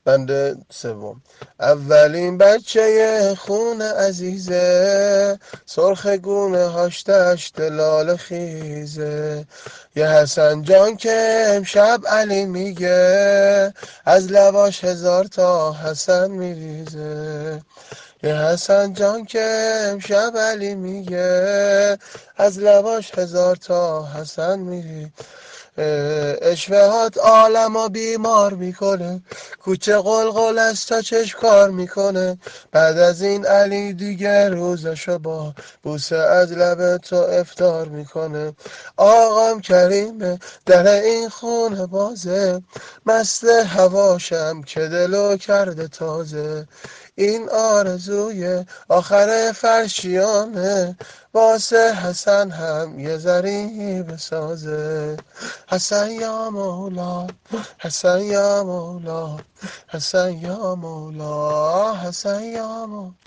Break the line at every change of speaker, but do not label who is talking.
بند سوم. اولین بچه خون عزیزه، سرخ گونه هاش دشت لاله خیزه. یه حسن جان که امشب علی میگه، از لباش هزار تا حسن میریزه. یه حسن جان که امشب علی میگه، از لباش هزار تا حسن میریزه. اشوهات عالمو بیمار میکنه، کوچه قلقل از تا چشم کار میکنه. بعد از این علی دیگه روزشو با بوسه از لب تو افطار میکنه. آقام کریمه در این خونه بازه، مست هواشم که دلو کرده تازه. این آرزوی آخر فرشیانه، واسه حسن هم یه ذری بسازه. حسن یا مولا، حسن یا مولا، حسن یا مولا، حسن یا مولا.